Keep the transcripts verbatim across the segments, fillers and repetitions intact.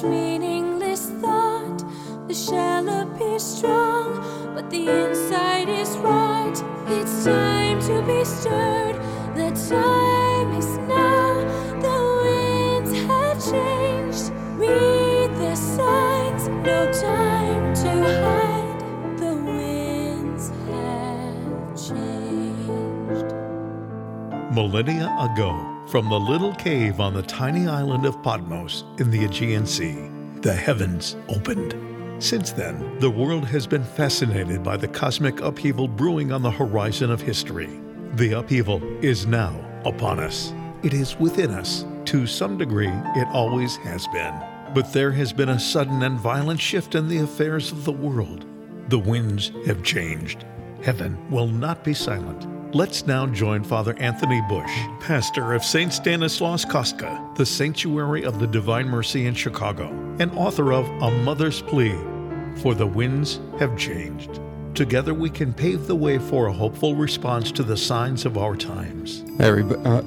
meaningless thought. The shell appears strong, but the inside is rot. It's time to be stirred. The time is now. The winds have changed. Read the signs. No time to hide. The winds have changed. Millennia ago, from the little cave on the tiny island of Patmos in the Aegean Sea, the heavens opened. Since then, the world has been fascinated by the cosmic upheaval brewing on the horizon of history. The upheaval is now upon us. It is within us. To some degree, it always has been. But there has been a sudden and violent shift in the affairs of the world. The winds have changed. Heaven will not be silent. Let's now join Father Anthony Bush, pastor of Saint Stanislaus Kostka, the Sanctuary of the Divine Mercy in Chicago, and author of A Mother's Plea, For the Winds Have Changed. Together we can pave the way for a hopeful response to the signs of our times. Everybody, uh,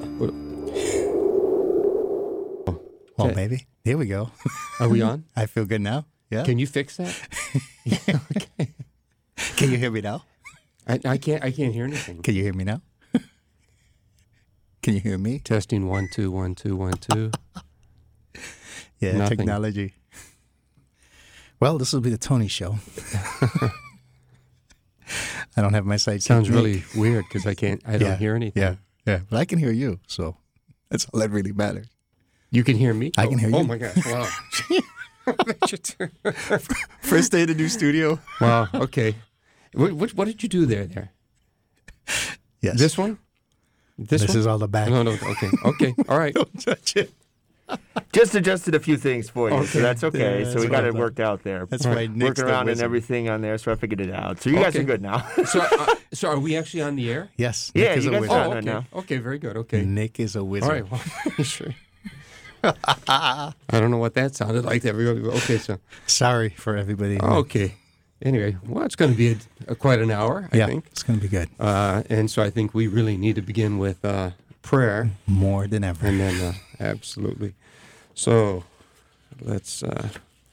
Well, baby, here we go. are we on? I feel good now. Yeah. Can you fix that? Yeah, okay. Can you hear me now? I, I can't. I can't hear anything. Can you hear me now? Can you hear me? Testing one two one two one two. Yeah, Nothing. technology. Well, this will be the Tony Show. I don't have my sight. Sounds really weird because I can't. I don't Yeah, hear anything. Yeah, yeah, but I can hear you, so that's all that really matters. You can hear me. I can hear oh, you. Oh my gosh! Wow. That's your turn. First day in the new studio. Wow. Okay. What, what what did you do there? There. Yes. This one. This, This one? is all the back. No, no. Okay. Okay. All right. Don't touch it. Just adjusted a few things for you, Okay. so that's okay. Yeah, so that's we got what I it thought. worked out there. That's Right. right. Nick's Working the around and wizard. everything on there, so I figured it out. So you guys Okay. are good now. So, uh, so are we actually on the air? Yes. Yeah, Nick is you a guys wizard. are Oh, on okay. now. Okay. Very good. Okay. Nick is a wizard. All right. Well, sure. I don't know what that sounded like. To everybody. Okay. So. Sorry for everybody. Okay. Anyway, well, it's going to be a, a, quite an hour, I yeah, think. it's going to be good. Uh, and so I think we really need to begin with uh, prayer. More than ever. And then, uh, absolutely. So, let's... Uh,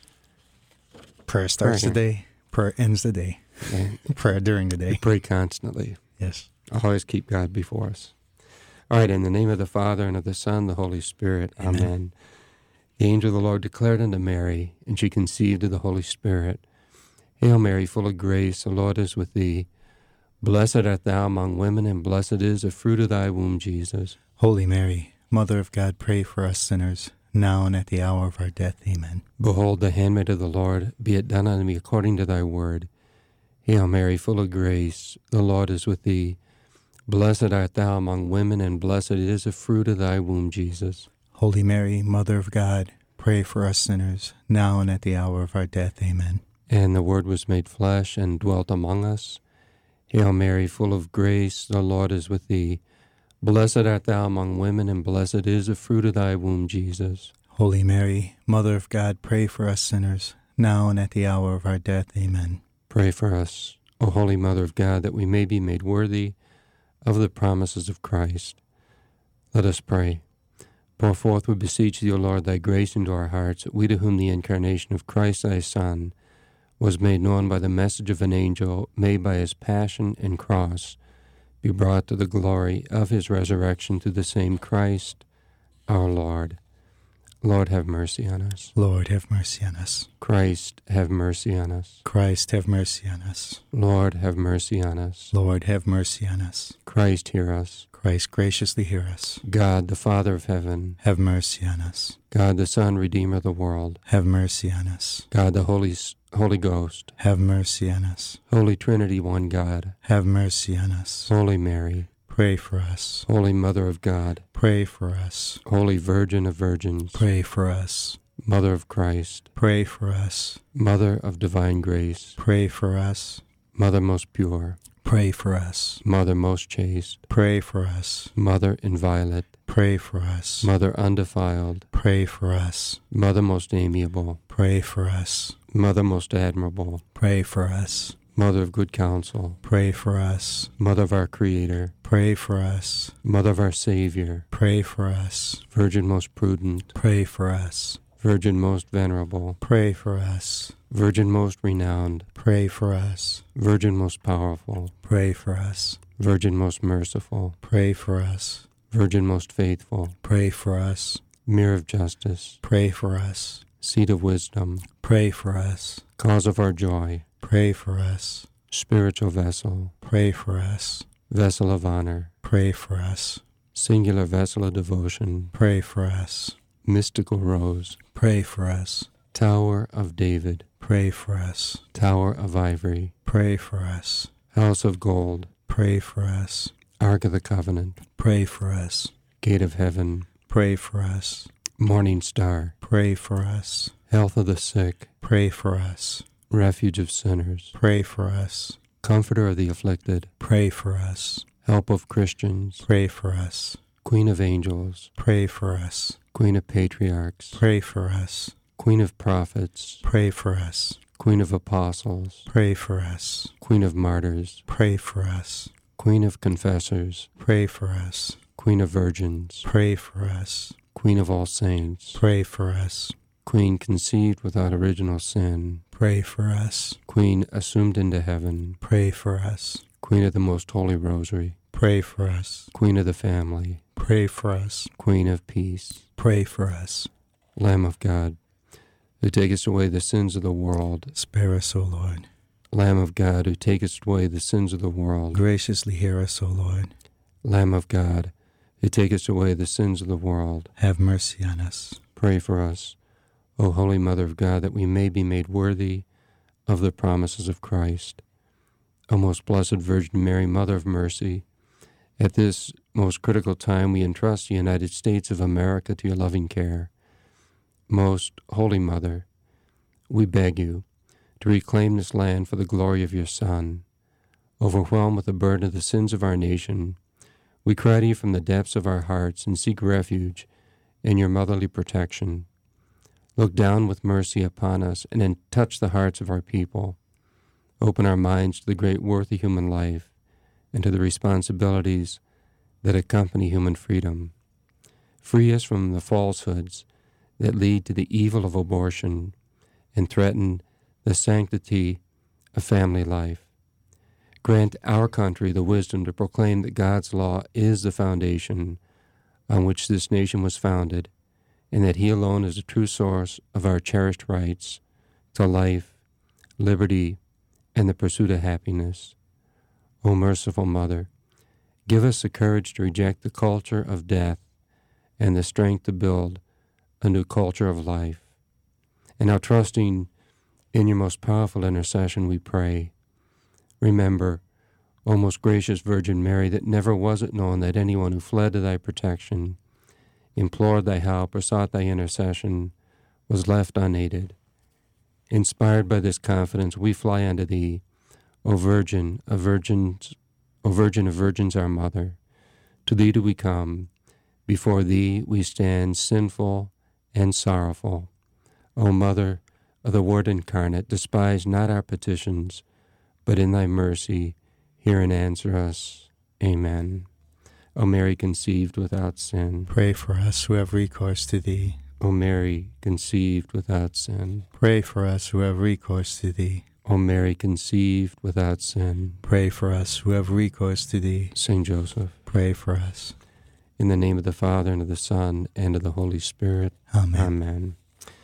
Prayer starts Prayer. the day. Prayer ends the day. Prayer during the day. pray constantly. Yes. Always keep God before us. All right, in the name of the Father, and of the Son, the Holy Spirit. Amen. Amen. The angel of the Lord declared unto Mary, and she conceived of the Holy Spirit. Hail Mary, full of grace, the Lord is with thee. Blessed art thou among women, and blessed is the fruit of thy womb, Jesus. Holy Mary, Mother of God, pray for us sinners, now and at the hour of our death. Amen. Behold, the handmaid of the Lord, be it done unto me according to thy word. Hail Mary, full of grace, the Lord is with thee. Blessed art thou among women, and blessed is the fruit of thy womb, Jesus. Holy Mary, Mother of God, pray for us sinners, now and at the hour of our death. Amen. And the Word was made flesh and dwelt among us. Hail Mary, full of grace, the Lord is with thee. Blessed art thou among women, and blessed is the fruit of thy womb, Jesus. Holy Mary, Mother of God, pray for us sinners, now and at the hour of our death. Amen. Pray for us, O Holy Mother of God, that we may be made worthy of the promises of Christ. Let us pray. Pour forth, we beseech thee, O Lord, thy grace into our hearts, that we to whom the incarnation of Christ thy Son was made known by the message of an angel, made by his passion and cross, be brought to the glory of his resurrection through the same Christ our Lord. Lord, have mercy on us. Lord, have mercy on us. Christ, have mercy on us. Christ, have mercy on us. Lord, have mercy on us. Lord, have mercy on us. Christ, hear us. Christ, graciously hear us. God, the Father of heaven, Have mercy on us. God, the Son, Redeemer of the world, Have mercy on us. God, the Holy Holy Ghost, Have mercy on us. Holy Trinity, one God, Have mercy on us. Holy Mary, Pray for us. Holy Mother of God, Pray for us. Holy Virgin of Virgins, Pray for us. Mother of Christ, Pray for us. Mother of divine grace, Pray for us. Mother most pure, Pray for us. Mother most chaste, Pray for us. Mother inviolate, Pray for us. Mother undefiled, Pray for us. Mother most amiable, Pray for us. Mother most admirable, Pray for us. Mother of good counsel, Pray for us. Mother of our Creator, Pray for us. Mother of our Savior, Pray for us. Virgin most prudent, Pray for us. Virgin most venerable, pray for us. Virgin most renowned, Pray for us. Virgin most powerful, Pray for us. Virgin most merciful, Pray for us. Virgin most faithful, Pray for us. Mirror of justice, Pray for us. Seat of wisdom, Pray for us. Cause of our joy, Pray for us. Spiritual vessel, Pray for us. Vessel of honor, Pray for us. Singular vessel of devotion, Pray for us. Mystical rose, Pray for us. Tower of David, Pray for us. Tower of ivory, Pray for us. House of gold, Pray for us. Ark of the covenant, Pray for us. Gate of heaven, Pray for us. Morning star, Pray for us. Health of the sick, Pray for us. Refuge of sinners, Pray for us. Comforter of the afflicted, Pray for us. Help of Christians, Pray for us. Queen of angels, Pray for us. Queen of patriarchs, Pray for us. Queen of prophets, Pray for us. Queen of apostles, Pray for us. Queen of martyrs, Pray for us. Queen of confessors, Pray for us. Queen of virgins, Pray for us. Queen of all saints, Pray for us. Queen conceived without original sin, Pray for us. Queen assumed into heaven, Pray for us. Queen of the most holy rosary, Pray for us. Queen of the family, Pray for us. Queen of peace, Pray for us. Lamb of God, who takest away the sins of the world, Spare us, O Lord. Lamb of God, who takest away the sins of the world, Graciously hear us, O Lord. Lamb of God, who takest away the sins of the world, Have mercy on us. pray for us, O Holy Mother of God, that we may be made worthy of the promises of Christ. O most blessed Virgin Mary, Mother of Mercy, at this most critical time we entrust the United States of America to your loving care. Most Holy Mother, we beg you to reclaim this land for the glory of your Son. Overwhelmed with the burden of the sins of our nation, we cry to you from the depths of our hearts and seek refuge in your motherly protection. Look down with mercy upon us and then touch the hearts of our people. Open our minds to the great worth of human life and to the responsibilities that accompany human freedom. Free us from the falsehoods that lead to the evil of abortion and threaten the sanctity of family life. Grant our country the wisdom to proclaim that God's law is the foundation on which this nation was founded, and that he alone is the true source of our cherished rights to life, liberty, and the pursuit of happiness. O merciful Mother, give us the courage to reject the culture of death and the strength to build a new culture of life. And now, trusting in your most powerful intercession, we pray. Remember, O most gracious Virgin Mary, that never was it known that anyone who fled to thy protection, implored thy help, or sought thy intercession was left unaided. Inspired by this confidence, we fly unto thee, O Virgin of Virgins, O Virgin of Virgins, our Mother. To thee do we come. Before thee we stand sinful and sorrowful. O Mother of the Word incarnate, despise not our petitions, but in thy mercy hear and answer us. Amen. O Mary conceived without sin. Pray for us who have recourse to thee. O Mary conceived without sin. Pray for us who have recourse to thee. O Mary conceived without sin. Pray for us who have recourse to thee. Saint Joseph, Pray for us. in the name of the Father, and of the Son, and of the Holy Spirit. Amen. Amen.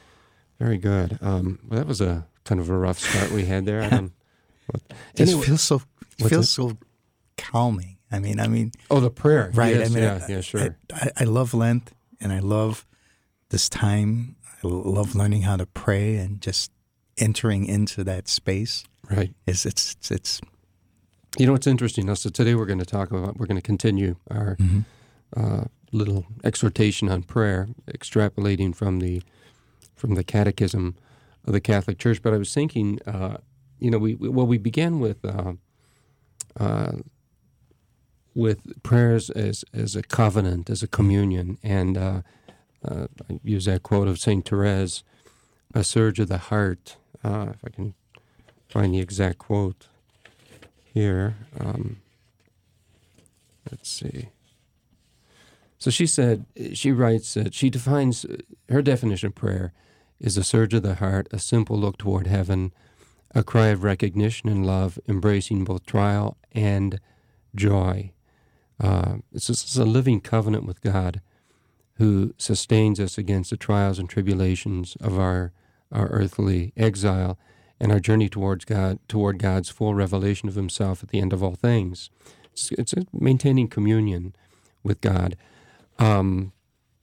Very good. Um, well, that was a kind of a rough start we had there. I don't, what, It just anyway- feels so it what's feels it? so calming. I mean, I mean, Oh, the prayer. right? Yes, I mean, yeah, I, yeah, sure. I, I love Lent, and I love this time. I love learning how to pray and just entering into that space. Right. Is it's it's, it's You know, it's interesting. Now, so today we're going to talk about, we're going to continue our mhm. uh, little exhortation on prayer, extrapolating from the from the Catechism of the Catholic Church. But I was thinking, uh, you know, we, we well, we began with uh, uh, with prayers as as a covenant, as a communion, and uh, uh, I use that quote of Saint Therese, "A surge of the heart." Uh, if I can find the exact quote here. Um, let's see. So she said, she writes, uh, she defines, uh, her definition of prayer is a surge of the heart, a simple look toward heaven, a cry of recognition and love, embracing both trial and joy. Uh, it's, it's a living covenant with God who sustains us against the trials and tribulations of our, our earthly exile and our journey towards God, toward God's full revelation of himself at the end of all things. It's, it's a maintaining communion with God. Um,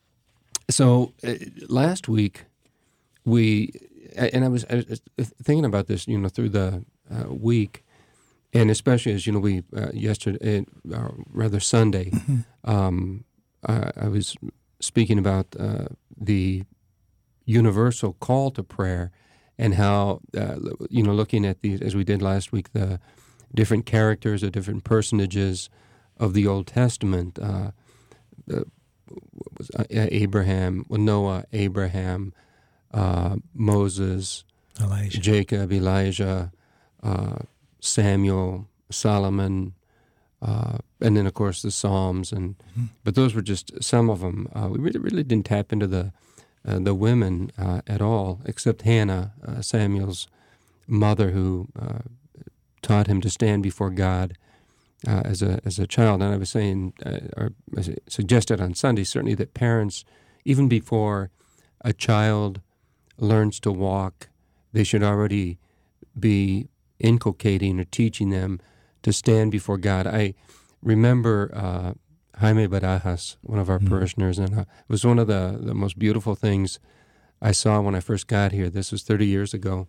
so uh, last week, we, and I was, I was thinking about this, you know, through the uh, week, and especially as, you know, we, uh, yesterday, uh, rather Sunday, mm-hmm. um, I, I was speaking about uh, the universal call to prayer and how, uh, you know, looking at these, as we did last week, the different characters or different personages of the Old Testament, uh, uh, was uh, Abraham, well, Noah, Abraham, uh, Moses, Elijah. Jacob, Elijah, uh, Samuel, Solomon, uh, and then, of course, the Psalms. And mm-hmm. But those were just some of them. Uh, we really, really didn't tap into the uh, the women uh, at all, except Hannah, uh, Samuel's mother, who uh, taught him to stand before God uh, as a as a child. And I was saying, uh, or as I suggested on Sunday, certainly that parents, even before a child learns to walk, they should already be inculcating or teaching them to stand before God. I remember uh, Jaime Barajas, one of our mm-hmm. parishioners, and uh, it was one of the, the most beautiful things I saw when I first got here. This was thirty years ago.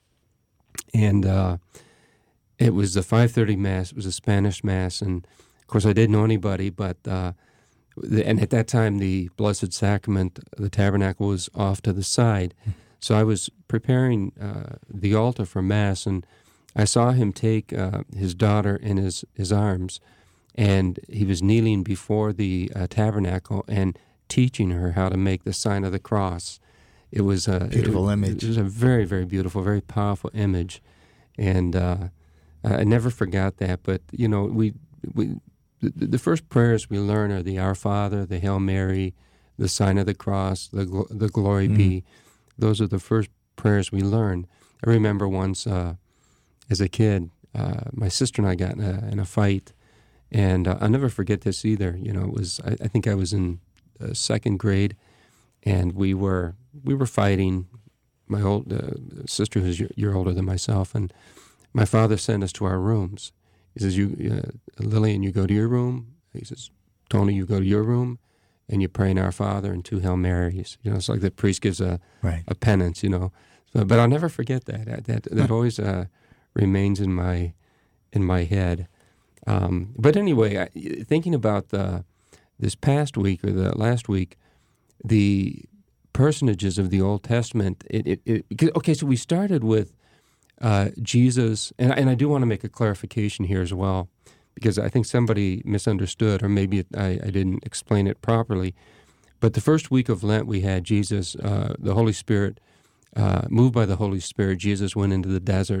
And uh, it was the five thirty Mass. It was a Spanish Mass. And, of course, I didn't know anybody, but, uh, the, and at that time, the Blessed Sacrament, the tabernacle, was off to the side. Mm-hmm. So I was preparing uh, the altar for Mass, and I saw him take uh, his daughter in his, his arms, and he was kneeling before the uh, tabernacle and teaching her how to make the sign of the cross. It was a beautiful it, image. It was a very, very beautiful, very powerful image, and uh, I never forgot that. But you know, we we the, the first prayers we learn are the Our Father, the Hail Mary, the sign of the cross, the the Glory mm. be. Those are the first prayers we learn. I remember once uh, as a kid, uh, my sister and I got in a, in a fight, and uh, I'll never forget this either. You know, it was I, I think I was in uh, second grade, and we were we were fighting. My old uh, sister, who's a year older than myself, and my father sent us to our rooms. He says, "You, uh, Lillian, you go to your room." He says, "Tony, you go to your room, and you pray in Our Father and two Hail Marys." You know, it's like the priest gives a right. a penance. You know, so, but I'll never forget that. That that, that always uh, remains in my in my head. Um, but anyway, I, thinking about the this past week or the last week, the personages of the Old Testament. It, it, it okay, so we started with uh, Jesus, and and I do want to make a clarification here as well, because I think somebody misunderstood, or maybe it, I, I didn't explain it properly. But the first week of Lent, we had Jesus, uh, the Holy Spirit, uh, moved by the Holy Spirit. Jesus went into the desert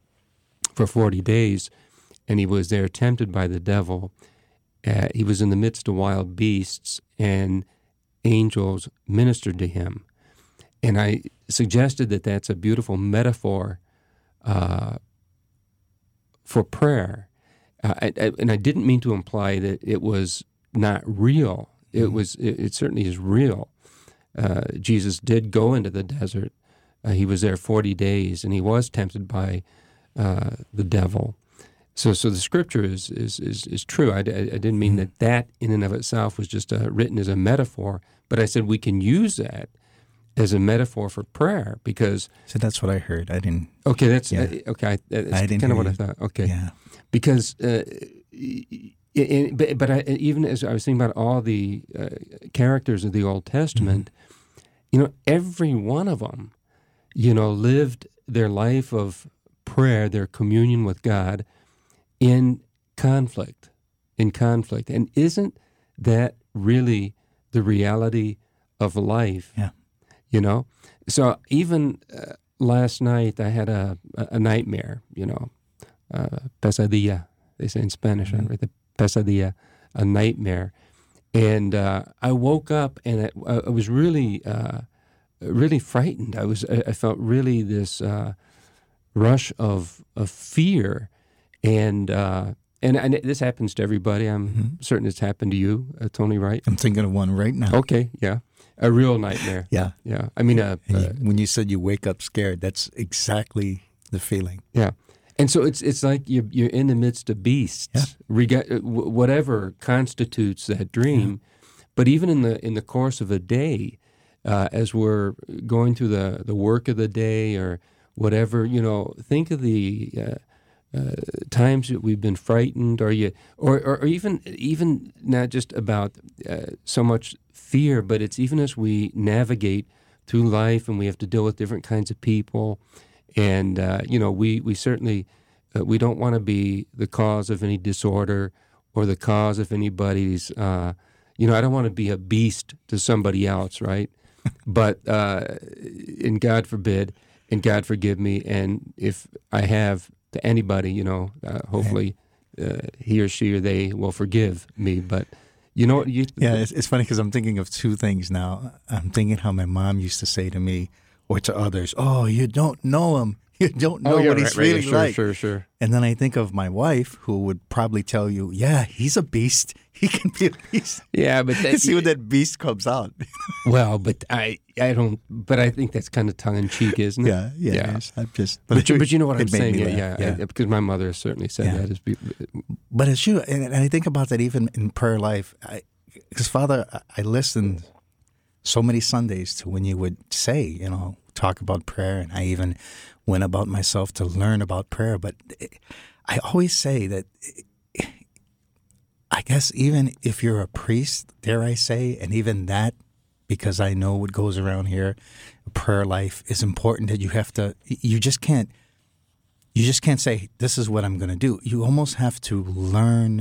for forty days, and he was there tempted by the devil. Uh, he was in the midst of wild beasts, and angels ministered to him. And I suggested that that's a beautiful metaphor uh, for prayer. Uh, I, I, and I didn't mean to imply that it was not real. It mm-hmm. was. It, it certainly is real. Uh, Jesus did go into the desert. Uh, he was there forty days, and he was tempted by uh, the devil. So, so the scripture is is is, is true. I, I, I didn't mean mm-hmm. that that in and of itself was just uh, written as a metaphor, but I said we can use that as a metaphor for prayer, because. So that's what I heard. I didn't. Okay, that's yeah. uh, okay. I, that's I didn't kind of what you. I thought. Okay, yeah. Because, uh, it, but, but I, even as I was thinking about all the uh, characters of the Old Testament, mm-hmm. you know, every one of them, you know, lived their life of prayer, their communion with God, in conflict, in conflict. And isn't that really the reality of life? Yeah. You know? So even uh, last night I had a, a nightmare, you know, uh, pesadilla, they say in Spanish, mm-hmm. right? The pesadilla, a nightmare. And uh, I woke up and I, I was really, uh, really frightened. I was, I felt really this uh, rush of of fear, and uh, and and this happens to everybody. I'm mm-hmm. certain it's happened to you, uh, Tony. Right? I'm thinking of one right now. Okay, yeah, a real nightmare. yeah, yeah. I mean, uh, you, uh, when you said you wake up scared, that's exactly the feeling. Yeah. And so it's it's like you're, you're in the midst of beasts, yeah. rega- whatever constitutes that dream. Yeah. But even in the in the course of a day, uh, as we're going through the, the work of the day or whatever, you know, think of the uh, uh, times that we've been frightened, or you, or or, or even even not just about uh, so much fear, but it's even as we navigate through life and we have to deal with different kinds of people. And, uh, you know, we, we certainly, uh, we don't want to be the cause of any disorder or the cause of anybody's, uh, you know, I don't want to be a beast to somebody else, right? But, uh, and God forbid, and God forgive me, and if I have to anybody, you know, uh, hopefully uh, he or she or they will forgive me. But, you know, you... Yeah, it's, it's funny because I'm thinking of two things now. I'm thinking how my mom used to say to me, or to others, oh, you don't know him. You don't know oh, yeah, what right, he's right, really sure, like. Sure, sure, sure. And then I think of my wife, who would probably tell you, yeah, he's a beast. He can be a beast. Yeah, but that, see when that beast comes out. Well, but I, I don't. But I think that's kind of tongue in cheek, isn't it? Yeah, yeah. yeah. It is. I'm just. But, but, you, but you know what I'm saying? Yeah, yeah, yeah. I, because my mother certainly said yeah. that. Is, but it's true, and, and I think about that even in prayer life. Because Father, I listened so many Sundays to when you would say, you know, talk about prayer, and I even went about myself to learn about prayer. But I always say that, I guess even if you're a priest, dare I say, and even that, because I know what goes around here, prayer life is important. That you have to, you just can't, you just can't say, this is what I'm going to do. You almost have to learn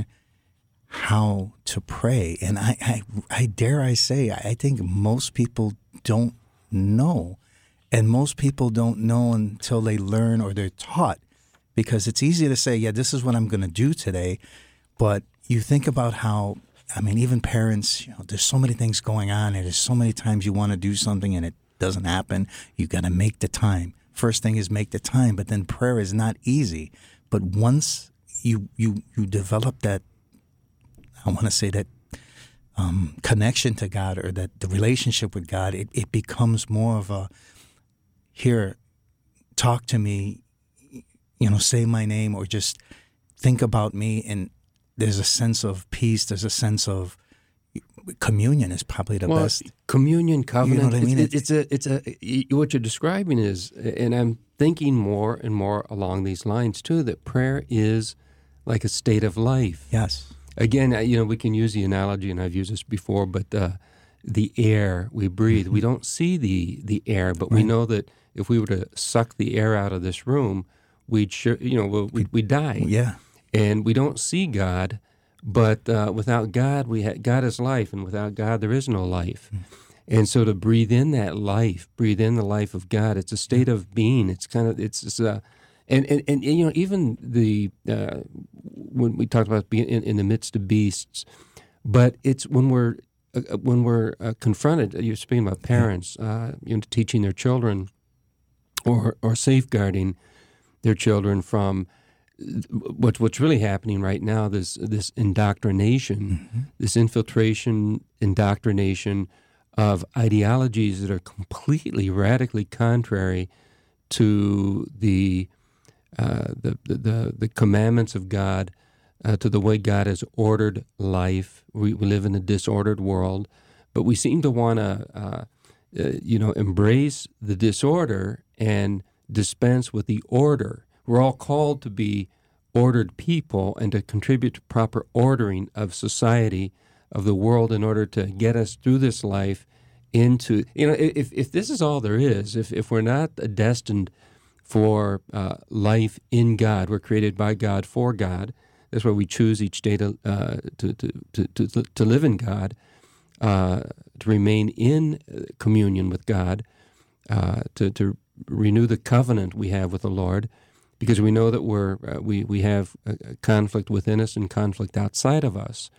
how to pray. And I, I, I dare I say, I think most people don't know. And most people don't know until they learn or they're taught, because it's easy to say, yeah, this is what I'm going to do today. But you think about how, I mean, even parents, you know, there's so many things going on, and there's so many times you want to do something and it doesn't happen. You got to make the time. First thing is make the time, but then prayer is not easy. But once you you you develop that, I want to say that um, connection to God, or that the relationship with God, it, it becomes more of a, here, talk to me, you know, say my name, or just think about me. And there's a sense of peace. There's a sense of communion is probably the well, best. Communion, covenant. You know what I mean? It's, it's a, it's a, what you're describing is, and I'm thinking more and more along these lines too, that prayer is like a state of life. Yes. Again, you know, we can use the analogy, and I've used this before, but uh, the air we breathe, mm-hmm. we don't see the, the air, but right. we know that if we were to suck the air out of this room, we'd sure, you know, we'd, we'd die. Yeah. And we don't see God, but uh, without God, we ha- God is life, and without God, there is no life. Mm. And so to breathe in that life, breathe in the life of God, it's a state of being. It's kind of, it's, it's uh, and, and, and, you know, even the, uh, when we talked about being in, in the midst of beasts, but it's when we're, uh, when we're uh, confronted, you're speaking about parents, uh, you know, teaching their children or, or safeguarding their children from what, what's really happening right now, this, this indoctrination, mm-hmm. this infiltration, indoctrination of ideologies that are completely, radically contrary to the uh, the, the the commandments of God, uh, to the way God has ordered life. We, we live in a disordered world, but we seem to want to, uh, uh, you know, embrace the disorder and dispense with the order. We're all called to be ordered people and to contribute to proper ordering of society, of the world, in order to get us through this life into, you know, if if this is all there is, if, if we're not destined for uh, life in God, we're created by God for God. That's why we choose each day to uh, to, to, to, to to live in God, uh, to remain in communion with God, uh, to to renew the covenant we have with the Lord, because we know that we're uh, we we have a conflict within us and conflict outside of us.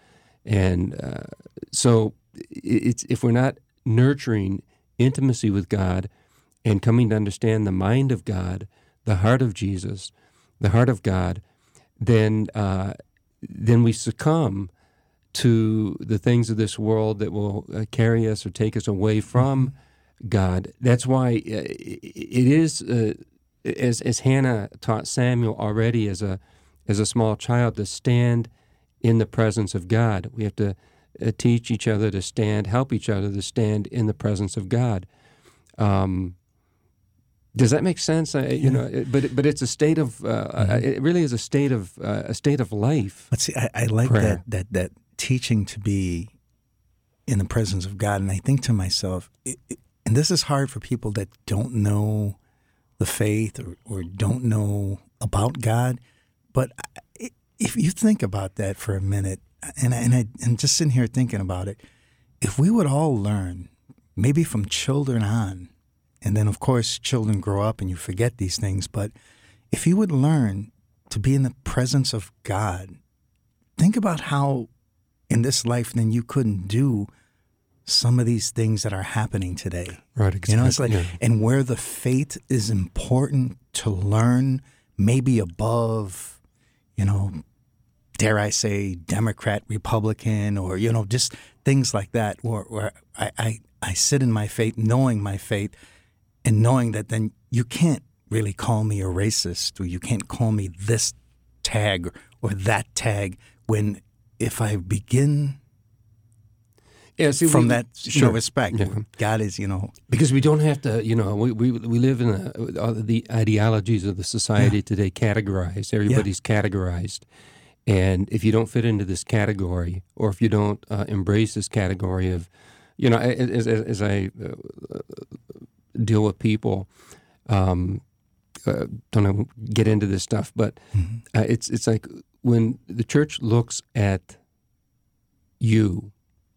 And uh, so it's if we're not nurturing intimacy with God and coming to understand the mind of God, the heart of Jesus, the heart of God, then uh, then we succumb to the things of this world that will uh, carry us or take us away from God. That's why uh, it is, uh, as as Hannah taught Samuel already as a as a small child, to stand in the presence of God. We have to uh, teach each other to stand, help each other to stand in the presence of God. Um, does that make sense? I, you know, it, but but it's a state of uh, mm-hmm. it really is a state of uh, a state of life. But see, I, I like prayer. that that that teaching to be in the presence of God, and I think to myself, it, it, and this is hard for people that don't know the faith or, or don't know about God. But I, if you think about that for a minute, and and I and just sitting here thinking about it, if we would all learn, maybe from children on. And then, of course, children grow up and you forget these things. But if you would learn to be in the presence of God, think about how in this life then you couldn't do some of these things that are happening today. Right, exactly. You know, it's like, yeah. and where the faith is important to learn, maybe above, you know, dare I say, Democrat, Republican, or, you know, just things like that, where, where I, I, I sit in my faith, knowing my faith, and knowing that then you can't really call me a racist, or you can't call me this tag or that tag, when if I begin yeah, see, from we, that sure. you know, respect, yeah. God is, you know. Because we don't have to, you know, we we, we live in a, all the ideologies of the society yeah. today categorized. Everybody's yeah. categorized. And if you don't fit into this category, or if you don't uh, embrace this category of, you know, as, as, as I uh, deal with people, um, uh, don't know, get into this stuff, but mm-hmm. uh, it's it's like when the church looks at you,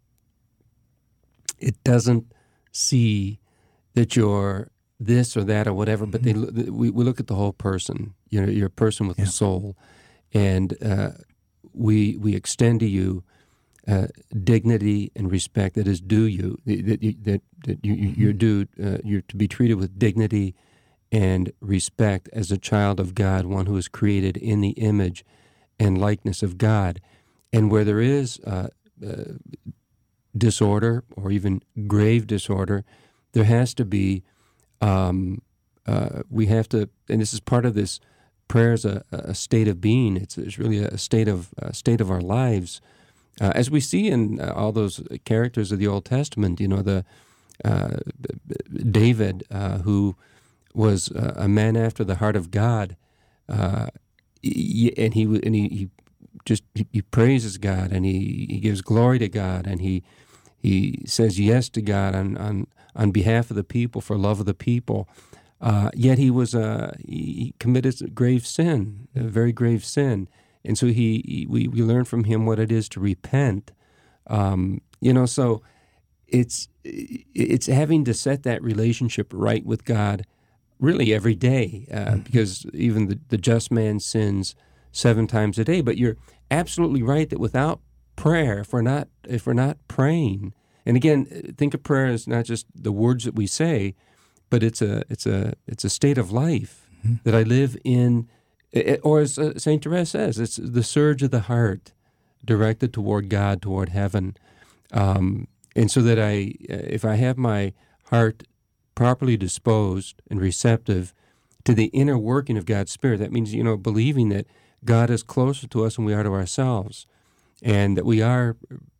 it doesn't see that you're this or that or whatever, but mm-hmm. they we, we look at the whole person. You know, you're a person with yeah. a soul, and uh, we we extend to you Uh, dignity and respect that is due you, that you, that, that you, you're due, uh, you're to be treated with dignity and respect as a child of God, one who is created in the image and likeness of God. And where there is uh, uh, disorder or even grave disorder, there has to be, um, uh, we have to, and this is part of this prayer is a, a state of being. It's, it's really a state of a state of our lives. Uh, as we see in uh, all those characters of the Old Testament, you know, the uh, David, uh, who was uh, a man after the heart of God, uh, he, and he and he, he just he, he praises God, and he, he gives glory to God, and he he says yes to God on on, on behalf of the people, for love of the people. Uh, yet he was uh, he committed a grave sin, a very grave sin. And so he, he we, we learn from him what it is to repent. Um, you know, so it's it's having to set that relationship right with God really every day, uh, mm-hmm. because even the, the just man sins seven times a day. But you're absolutely right that without prayer, if we're not if we're not praying, and again, think of prayer as not just the words that we say, but it's a it's a it's a state of life mm-hmm. that I live in. It, or as uh, Saint Therese says, it's the surge of the heart directed toward God, toward heaven. Um, and so that I, if I have my heart properly disposed and receptive to the inner working of God's Spirit, that means, you know, believing that God is closer to us than we are to ourselves, and that we are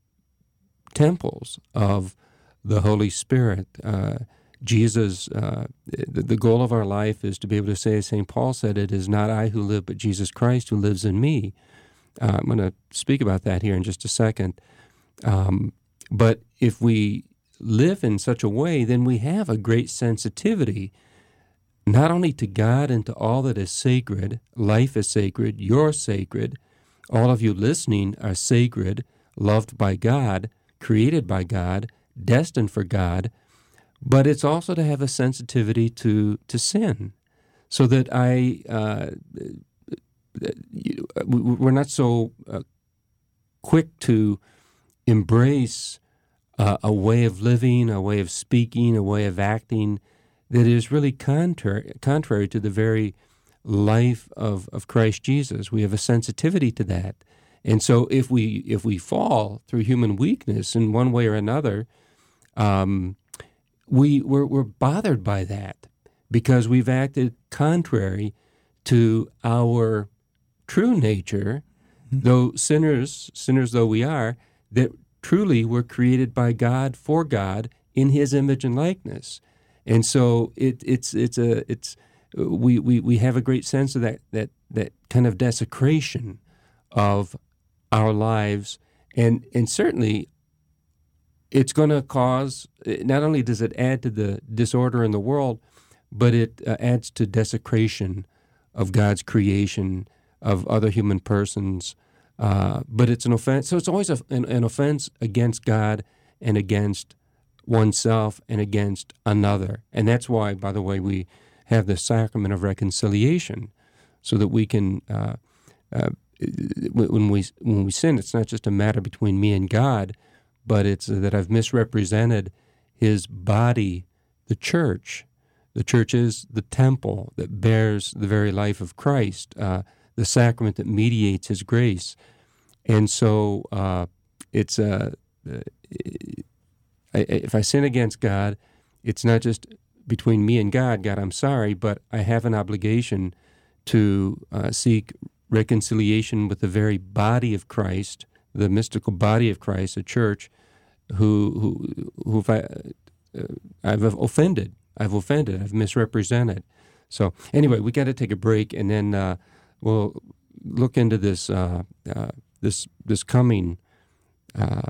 temples of the Holy Spirit. Uh, Jesus, uh, the, the goal of our life is to be able to say, as Saint Paul said, it is not I who live, but Jesus Christ who lives in me. Uh, I'm going to speak about that here in just a second. Um, but if we live in such a way, then we have a great sensitivity, not only to God and to all that is sacred. Life is sacred. You're sacred. All of you listening are sacred, loved by God, created by God, destined for God. But it's also to have a sensitivity to, to sin, so that I uh, we're not so uh, quick to embrace uh, a way of living, a way of speaking, a way of acting that is really contrary, contrary to the very life of, of Christ Jesus. We have a sensitivity to that. And so if we if we fall through human weakness in one way or another, um, we, we're, we're bothered by that because we've acted contrary to our true nature, mm-hmm. though sinners, sinners though we are, that truly were created by God for God in His image and likeness. And so it, it's it's a it's we, we, we have a great sense of that that that kind of desecration of our lives, and and certainly it's going to cause. Not only does it add to the disorder in the world, but it uh, adds to desecration of God's creation, of other human persons. Uh, but it's an offense. So it's always a, an, an offense against God and against oneself and against another. And that's why, by the way, we have the sacrament of reconciliation, so that we can, uh, uh, when we when we sin, it's not just a matter between me and God, but it's that I've misrepresented His body, the church. The church is the temple that bears the very life of Christ, uh, the sacrament that mediates His grace. And so uh, it's uh, if I sin against God, it's not just between me and God, God, I'm sorry, but I have an obligation to uh, seek reconciliation with the very body of Christ, the mystical body of Christ, the church, who who who I, uh, I've offended. I've offended. I've misrepresented. So anyway, we got to take a break, and then uh, we'll look into this uh, uh, this this coming. Uh,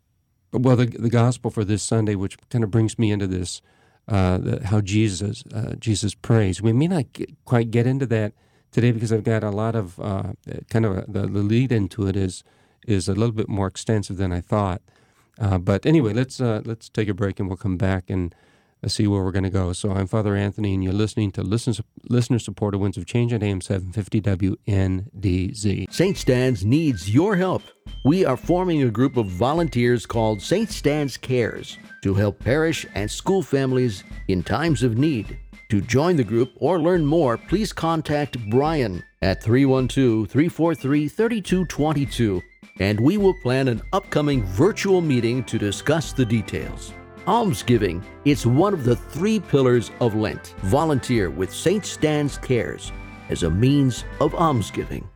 well, the the gospel for this Sunday, which kind of brings me into this, uh, the, how Jesus uh, Jesus prays. We may not get, quite get into that today because I've got a lot of uh, kind of a, the, the lead into it is is a little bit more extensive than I thought. Uh, but anyway, let's uh, let's take a break, and we'll come back and uh, see where we're going to go. So I'm Father Anthony, and you're listening to Listen, listener-supported Winds of Change at A M seven fifty W N D Z. Saint Stan's needs your help. We are forming a group of volunteers called Saint Stan's Cares to help parish and school families in times of need. To join the group or learn more, please contact Brian at three one two, three four three, three two two two, and we will plan an upcoming virtual meeting to discuss the details. Almsgiving is one of the three pillars of Lent. Volunteer with Saint Stan's Cares as a means of almsgiving.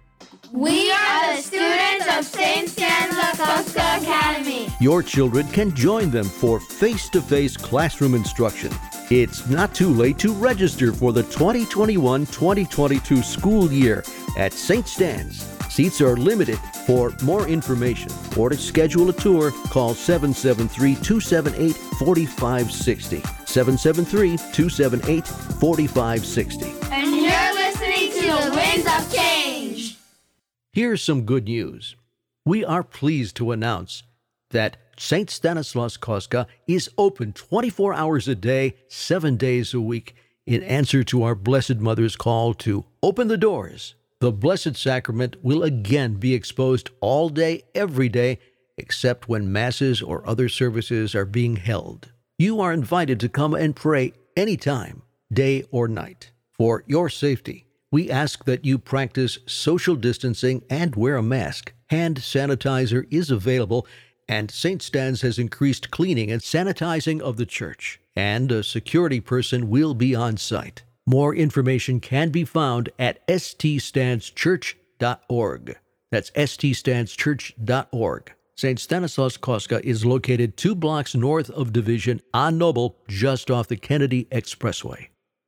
We are the students of Saint Stan's La Cosca Academy. Your children can join them for face-to-face classroom instruction. It's not too late to register for the twenty twenty-one twenty twenty-two school year at Saint Stan's. Seats are limited. For more information or to schedule a tour, call seven seven three, two seven eight, four five six zero. seven seven three, two seven eight, four five six zero. And you're listening to the Winds of Change. Here's some good news. We are pleased to announce that Saint Stanislaus Kostka is open twenty-four hours a day, seven days a week, in answer to our Blessed Mother's call to open the doors. The Blessed Sacrament will again be exposed all day, every day, except when Masses or other services are being held. You are invited to come and pray anytime, day or night. For your safety, we ask that you practice social distancing and wear a mask. Hand sanitizer is available, and Saint Stan's has increased cleaning and sanitizing of the church, and a security person will be on site. More information can be found at s t stans church dot org. That's s t stans church dot org. Saint Stanislaus Kostka is located two blocks north of Division on Noble, just off the Kennedy Expressway.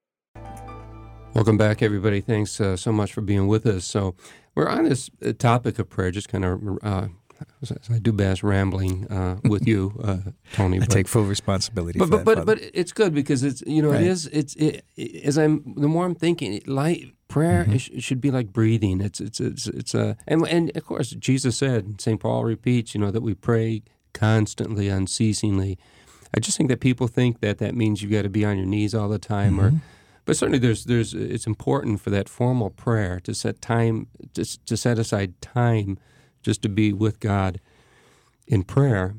Welcome back, everybody. Thanks uh, so much for being with us. So we're on this uh, topic of prayer, just kind of, uh, I do best rambling uh, with you, uh, Tony. I but, take full responsibility but, for but, that, but, Father. but it's good because it's, you know, Right. it is, it's, it, it, as I'm, the more I'm thinking, it, like, prayer Mm-hmm. is, it should be like breathing. It's, it's, it's, it's a, and, and of course, Jesus said, Saint Paul repeats, you know, that we pray constantly, unceasingly. I just think that people think that that means you got to be on your knees all the time, Mm-hmm. or, but certainly there's, there's, it's important for that formal prayer to set time, to, to set aside time just to be with God. in prayer.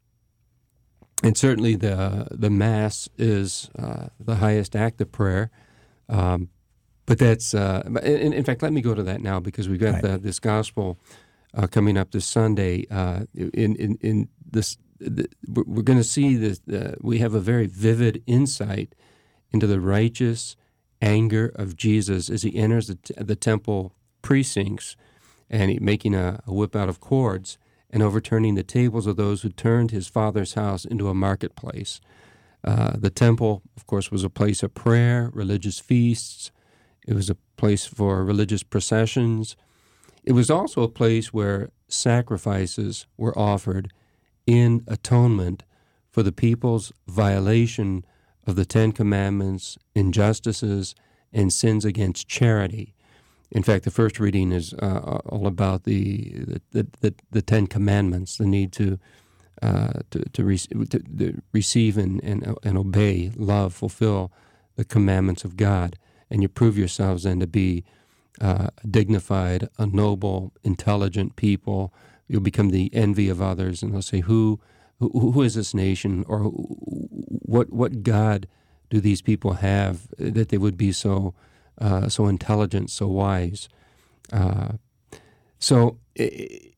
And certainly the the Mass is uh, the highest act of prayer. Um, but that's, uh, in, in fact, let me go to that now, because we've got Right. the, this gospel uh, coming up this Sunday. Uh, in, in, in this, the, we're going to see this, uh, we have a very vivid insight into the righteous anger of Jesus as he enters the, t- the temple precincts, and he, making a, a whip out of cords and overturning the tables of those who turned his Father's house into a marketplace. Uh, the temple, of course, was a place of prayer, religious feasts. It was a place for religious processions. It was also a place where sacrifices were offered in atonement for the people's violation of the Ten Commandments, injustices, and sins against charity. In fact, the first reading is uh, all about the the, the the Ten Commandments, the need to uh, to to, re- to, to receive and, and and obey, love, fulfill the commandments of God, and you prove yourselves then to be uh, a dignified, a noble, intelligent people. You'll become the envy of others, and they'll say, "Who who, who is this nation, or what what God do these people have that they would be so?" Uh, so intelligent, so wise. Uh, so uh,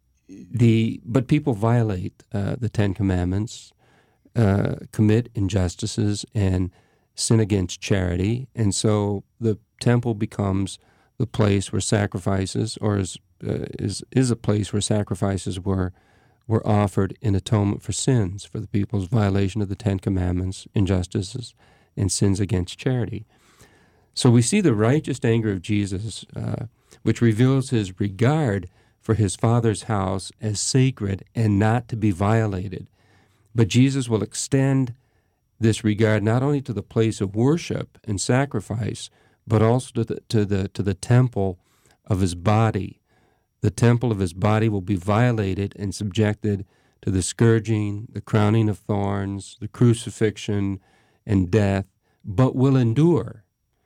the but people violate uh, the Ten Commandments, uh, commit injustices, and sin against charity, and so the temple becomes the place where sacrifices, or is uh, is is a place where sacrifices were were offered in atonement for sins, for the people's violation of the Ten Commandments, injustices, and sins against charity. So we see the righteous anger of Jesus, uh, which reveals his regard for his Father's house as sacred and not to be violated. But Jesus will extend this regard not only to the place of worship and sacrifice, but also to the, to the, to the temple of his body. The temple of his body will be violated and subjected to the scourging, the crowning of thorns, the crucifixion, and death, but will endure.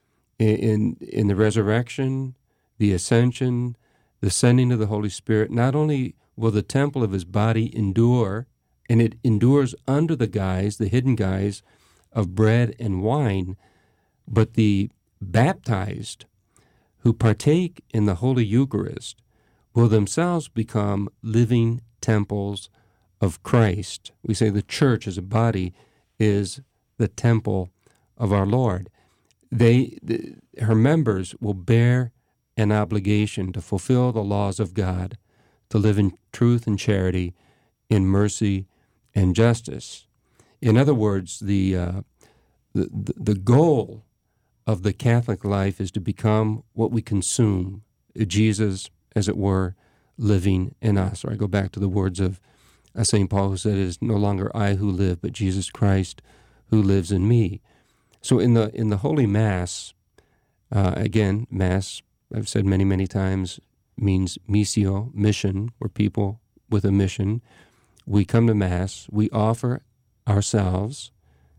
In, in the resurrection, the ascension, the sending of the Holy Spirit, not only will the temple of his body endure, and it endures under the guise, the hidden guise, of bread and wine, but the baptized who partake in the Holy Eucharist will themselves become living temples of Christ. We say the church as a body is the temple of our Lord. They, the, her members will bear an obligation to fulfill the laws of God, to live in truth and charity, in mercy and justice. In other words, the, uh, the, the goal of the Catholic life is to become what we consume, Jesus, as it were, living in us. Or I go back to the words of uh, Saint Paul, who said, "It is no longer I who live, but Jesus Christ who lives in me." So in the in the Holy Mass, uh, again, Mass, I've said many, many times, means missio, mission. We're people with a mission. We come to Mass, we offer ourselves,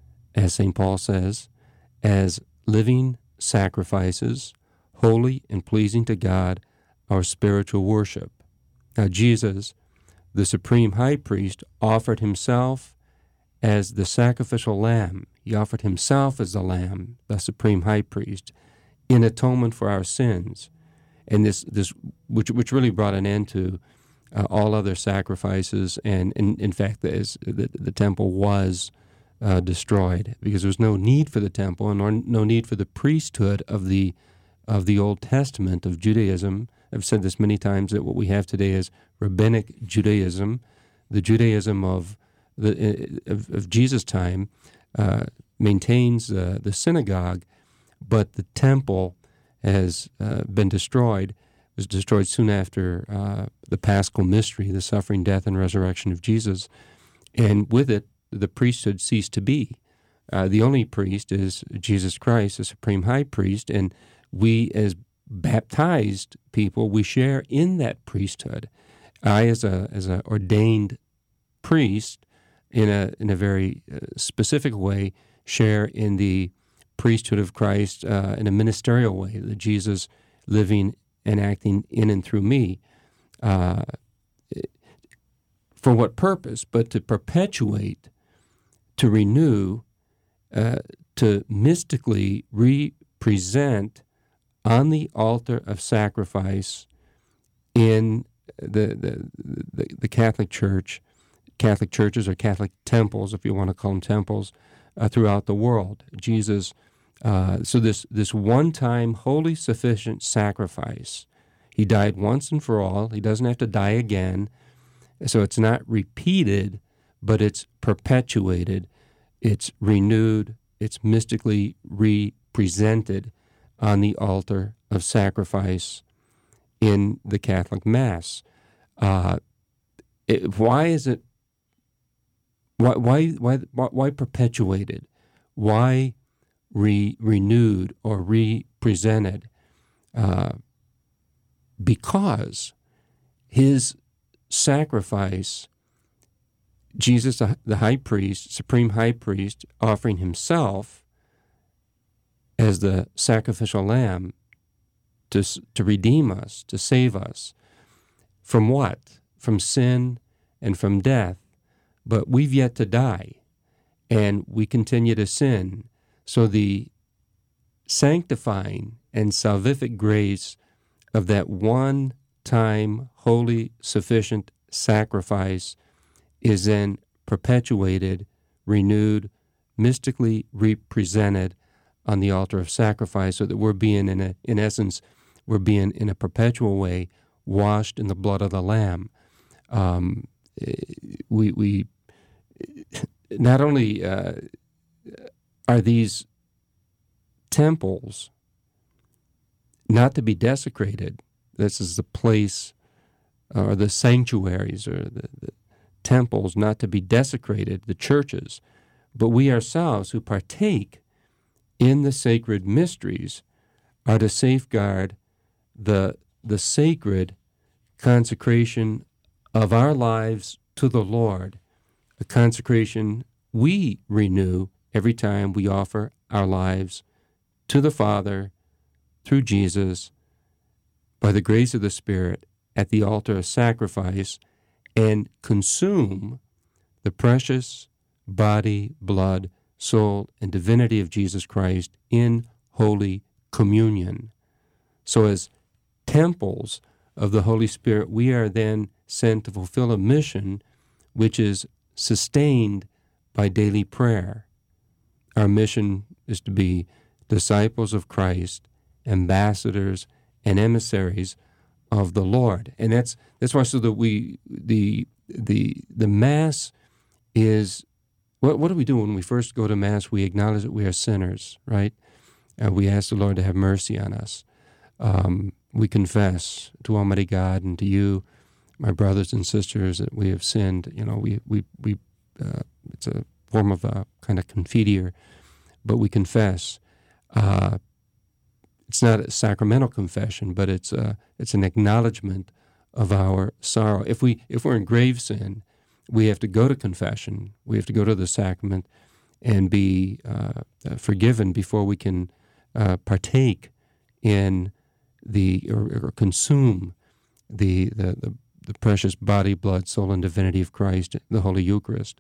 as Saint Paul says, as living sacrifices, holy and pleasing to God, our spiritual worship. Now Jesus, the supreme high priest, offered himself as the sacrificial lamb. He offered himself as the lamb, the supreme high priest, in atonement for our sins. And this, this which which really brought an end to uh, all other sacrifices. And, and in fact, the, the, the temple was uh, destroyed because there was no need for the temple and nor, no need for the priesthood of the of the Old Testament of Judaism. I've said this many times that what we have today is rabbinic Judaism, the Judaism of the of, of Jesus' time. Uh, maintains uh, the synagogue, but the temple has uh, been destroyed. It was destroyed soon after uh, the Paschal mystery, the suffering, death, and resurrection of Jesus. And with it, the priesthood ceased to be. Uh, the only priest is Jesus Christ, the supreme high priest, and we as baptized people, we share in that priesthood. I, as a as an ordained priest, in a in a very uh, specific way, share in the priesthood of Christ uh, in a ministerial way, that Jesus living and acting in and through me. Uh, for what purpose? But to perpetuate, to renew, uh, to mystically represent on the altar of sacrifice in the, the, the, the Catholic Church, Catholic churches or Catholic temples, if you want to call them temples, uh, throughout the world. Jesus, uh, so this, this one-time holy sufficient sacrifice, he died once and for all. He doesn't have to die again. So it's not repeated, but it's perpetuated. It's renewed. It's mystically represented on the altar of sacrifice in the Catholic Mass. Uh, it, why is it? Why why why why perpetuated? Why re, renewed or represented? Uh, because his sacrifice, Jesus, the high priest, supreme high priest, offering himself as the sacrificial lamb to, to redeem us, to save us. From what? From sin and from death. But we've yet to die, and we continue to sin. So the sanctifying and salvific grace of that one-time, holy, sufficient sacrifice is then perpetuated, renewed, mystically represented on the altar of sacrifice, so that we're being, in a, in essence, we're being in a perpetual way washed in the blood of the Lamb. Um, we we not only uh, are these temples not to be desecrated. This is the place, or the sanctuaries, or the, the temples not to be desecrated, the churches, but we ourselves who partake in the sacred mysteries are to safeguard the the sacred consecration of our lives to the Lord, a consecration we renew every time we offer our lives to the Father through Jesus by the grace of the Spirit at the altar of sacrifice, and consume the precious body, blood, soul, and divinity of Jesus Christ in Holy Communion. So as temples of the Holy Spirit, we are then sent to fulfill a mission which is sustained by daily prayer. Our mission is to be disciples of Christ, ambassadors and emissaries of the Lord. And that's that's why so that we the the the Mass is what what do we do when we first go to Mass? We acknowledge that we are sinners, right? And we ask the Lord to have mercy on us. Um, we confess to Almighty God and to you, my brothers and sisters, that we have sinned. You know, we we we uh, it's a form of a kind of confiteor, but we confess. Uh, it's not a sacramental confession, but it's a, it's an acknowledgement of our sorrow. If we if we're in grave sin, we have to go to confession. We have to go to the sacrament and be uh, forgiven before we can uh, partake in the or, or consume the, the the the precious body, blood, soul, and divinity of Christ, the Holy Eucharist.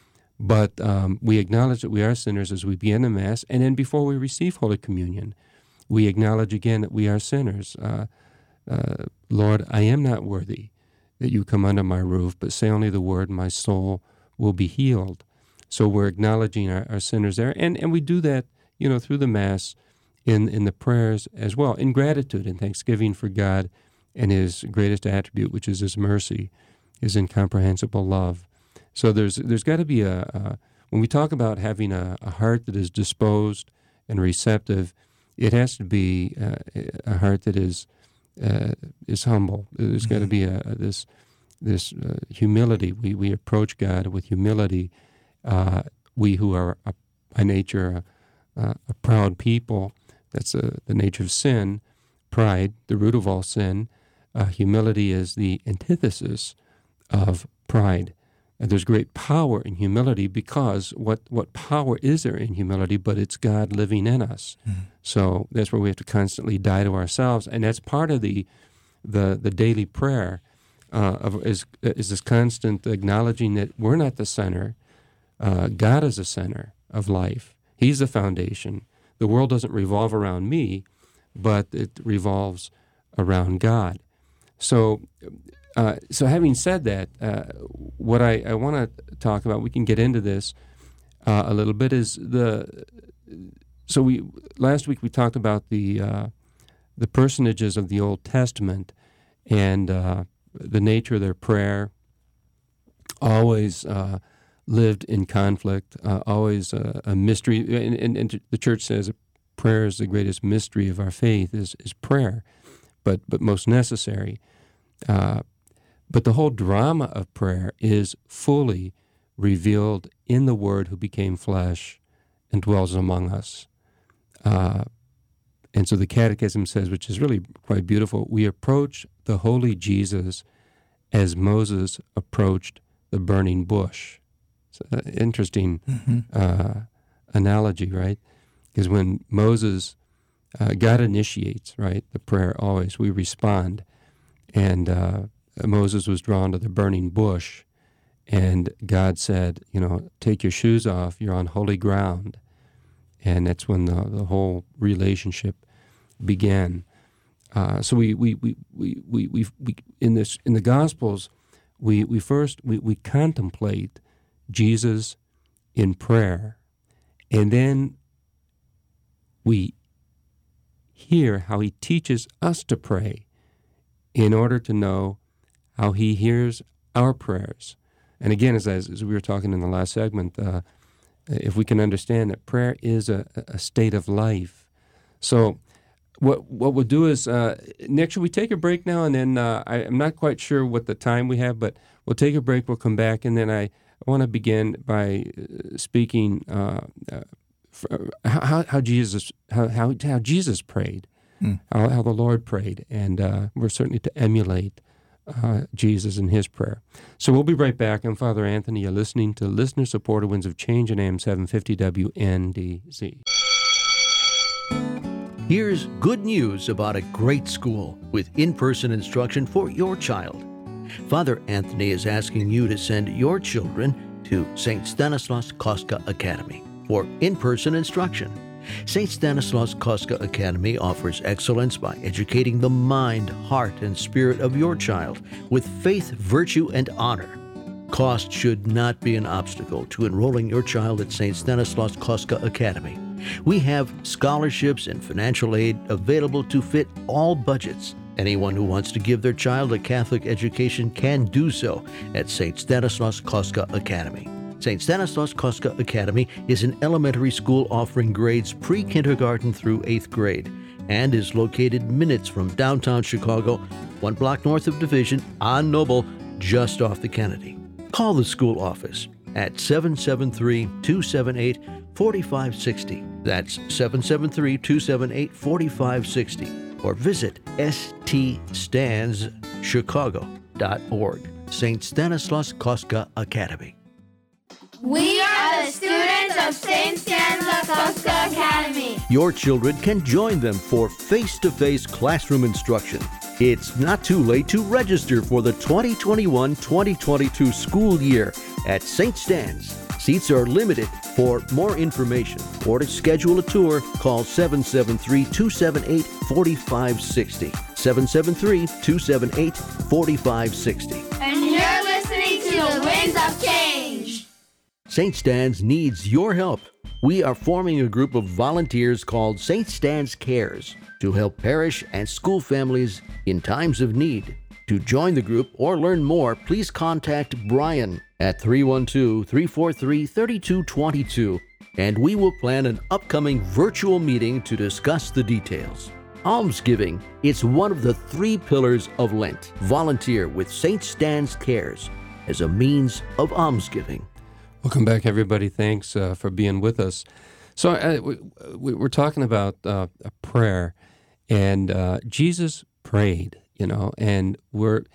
But um, we acknowledge that we are sinners as we begin the Mass, and then before we receive Holy Communion, we acknowledge again that we are sinners. Uh, uh, Lord, I am not worthy that you come under my roof, but say only the word, and my soul will be healed. So we're acknowledging our, our sinners there, and, and we do that, you know, through the Mass in, in the prayers as well, in gratitude and thanksgiving for God and his greatest attribute, which is his mercy, his incomprehensible love. So there's there's got to be a, a, when we talk about having a, a heart that is disposed and receptive, it has to be uh, a heart that is uh, is humble. There's mm-hmm. got to be a, a this this uh, humility. We we approach God with humility. Uh, we who are a, by nature a, a proud people, that's a, the nature of sin, pride, the root of all sin. Uh, humility is the antithesis of pride. And there's great power in humility, because what, what power is there in humility but it's God living in us. Mm-hmm. So that's where we have to constantly die to ourselves, and that's part of the the, the daily prayer uh, of, is is this constant acknowledging that we're not the center. Uh, God is the center of life. He's the foundation. The world doesn't revolve around me, but it revolves around God. So, uh, so having said that, uh, what I, I want to talk about, we can get into this uh, a little bit, is the. So we last week we talked about the uh, the personages of the Old Testament and uh, the nature of their prayer. Always uh, lived in conflict. Uh, always uh, a mystery. And, and, and the church says prayer is the greatest mystery of our faith. Is is prayer, but but most necessary. Uh, but the whole drama of prayer is fully revealed in the Word who became flesh and dwells among us. Uh, and so the Catechism says, which is really quite beautiful, we approach the holy Jesus as Moses approached the burning bush. It's an interesting mm-hmm. uh, analogy, right? Because when Moses, uh, God initiates, right, the prayer always, we respond. And uh, Moses was drawn to the burning bush, and God said, you know, take your shoes off, you're on holy ground. And that's when the, the whole relationship began. Uh, so we we, we, we, we, we, we in this in the Gospels, we, we first we, we contemplate Jesus in prayer, and then we hear how he teaches us to pray in order to know how he hears our prayers. And again, as, as we were talking in the last segment, uh, if we can understand that prayer is a, a state of life. So what what we'll do is, uh, Nick, should we take a break now? And then uh, I, I'm not quite sure what the time we have, but we'll take a break, we'll come back, and then I, I want to begin by speaking uh, uh, for, how, how Jesus how, how, how Jesus prayed, mm. how, how the Lord prayed, and uh, we're certainly to emulate Uh, Jesus in his prayer. So we'll be right back. I'm Father Anthony. You're listening to Listener-Supported Winds of Change on A M seven fifty W N D Z. Here's good news about a great school with in-person instruction for your child. Father Anthony is asking you to send your children to Saint Stanislaus Kostka Academy for in-person instruction. Saint Stanislaus Kostka Academy offers excellence by educating the mind, heart, and spirit of your child with faith, virtue, and honor. Cost should not be an obstacle to enrolling your child at Saint Stanislaus Kostka Academy. We have scholarships and financial aid available to fit all budgets. Anyone who wants to give their child a Catholic education can do so at Saint Stanislaus Kostka Academy. Saint Stanislaus Kostka Academy is an elementary school offering grades pre-kindergarten through eighth grade and is located minutes from downtown Chicago, one block north of Division on Noble, just off the Kennedy. Call the school office at seven seven three, two seven eight, four five six zero. That's seven seven three, two seven eight, four five six zero. Or visit s t stans chicago dot org. Saint Stanislaus Kostka Academy. We are the students of Saint Stanislaus Kostka Academy. Your children can join them for face-to-face classroom instruction. It's not too late to register for the twenty twenty-one twenty twenty-two school year at Saint Stan's. Seats are limited. For more information or to schedule a tour, call seven seven three, two seven eight, four five six zero. seven seven three, two seven eight, four five six zero. And you're listening to the Winds of Change. Saint Stan's needs your help. We are forming a group of volunteers called Saint Stan's Cares to help parish and school families in times of need. To join the group or learn more, please contact Brian at three one two, three four three, three two two two, and we will plan an upcoming virtual meeting to discuss the details. Almsgiving is one of the three pillars of Lent. Volunteer with Saint Stan's Cares as a means of almsgiving. Welcome back, everybody. Thanks uh, for being with us. So uh, we, we, we're talking about uh, a prayer, and uh, Jesus prayed, you know, and we're,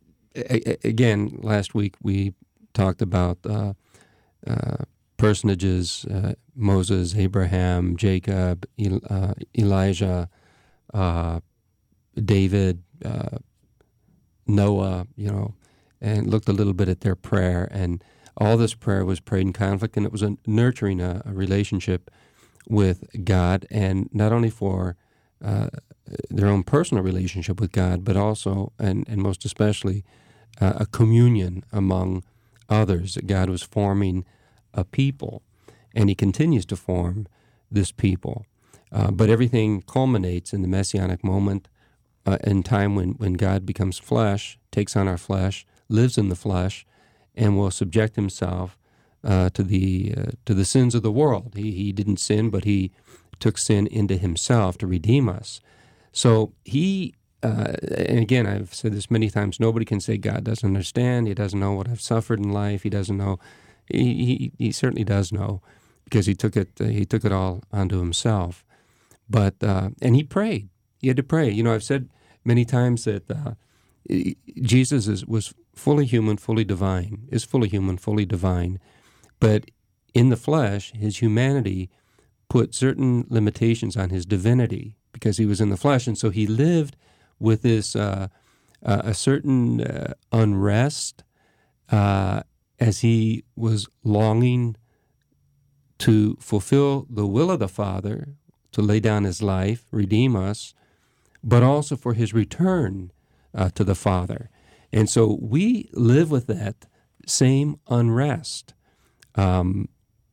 again, last week we talked about uh, uh, personages, uh, Moses, Abraham, Jacob, El, uh, Elijah, uh, David, uh, Noah, you know, and looked a little bit at their prayer. And all this prayer was prayed in conflict, and it was a nurturing a, a relationship with God, and not only for uh, their own personal relationship with God, but also, and, and most especially, uh, a communion among others. God was forming a people, and he continues to form this people. Uh, but everything culminates in the Messianic moment, uh, in time when, when God becomes flesh, takes on our flesh, lives in the flesh, and will subject himself uh, to the uh, to the sins of the world. He he didn't sin, but he took sin into himself to redeem us. So he, uh, and again, I've said this many times, nobody can say God doesn't understand. He doesn't know what I've suffered in life. He doesn't know. He he, he certainly does know, because he took it uh, he took it all onto himself. But uh, and he prayed. He had to pray. You know, I've said many times that uh, Jesus is, was fully human, fully divine, is fully human, fully divine. But in the flesh, his humanity put certain limitations on his divinity because he was in the flesh. And so he lived with this uh, uh, a certain uh, unrest uh, as he was longing to fulfill the will of the Father, to lay down his life, redeem us, but also for his return uh, to the Father. And so we live with that same unrest. Um,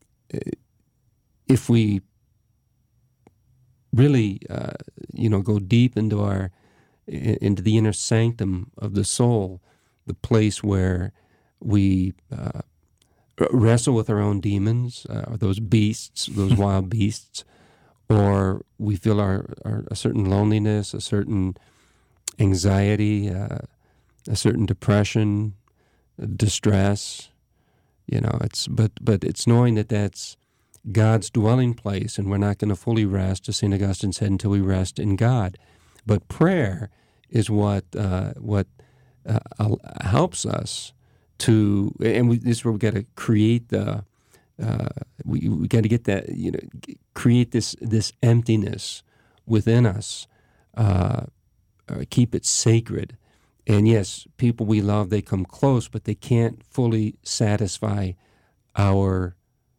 if we really, uh, you know, go deep into our into the inner sanctum of the soul, the place where we uh, wrestle with our own demons, uh, those beasts, those wild beasts, or we feel our, our a certain loneliness, a certain anxiety, uh, a certain depression, distress. You know, it's but but it's knowing that that's God's dwelling place, and we're not going to fully rest, as Saint Augustine said, until we rest in God. But prayer is what uh, what uh, helps us to, and we, this is where we got to create the. Uh, we we got to get that, you know, create this this emptiness within us, uh, uh, keep it sacred. And yes, people we love, they come close, but they can't fully satisfy our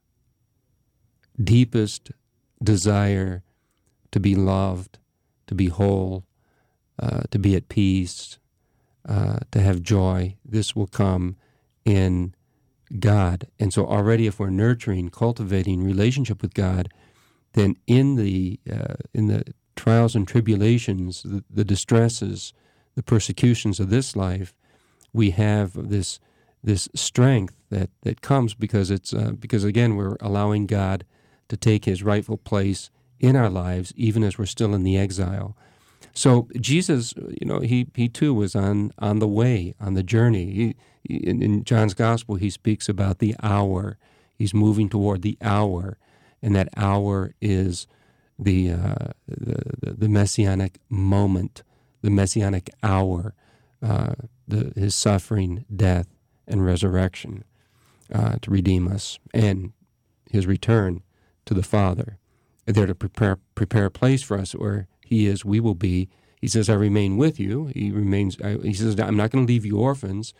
deepest desire to be loved, to be whole, uh, to be at peace, uh, to have joy. This will come in God. And so already if we're nurturing, cultivating relationship with God, then in the uh, in the trials and tribulations, the, the distresses, the persecutions of this life, we have this this strength that, that comes because it's uh, because again we're allowing God to take his rightful place in our lives, even as we're still in the exile. So Jesus, you know, he he too was on on the way, on the journey. He, in, in John's Gospel, he speaks about the hour. He's moving toward the hour, and that hour is the uh, the, the messianic moment, the messianic hour, uh, the, his suffering, death, and resurrection uh, to redeem us, and his return to the Father. There to prepare prepare a place for us where he is, we will be. He says, I remain with you. He remains. I, he says, I'm not going to leave you orphans.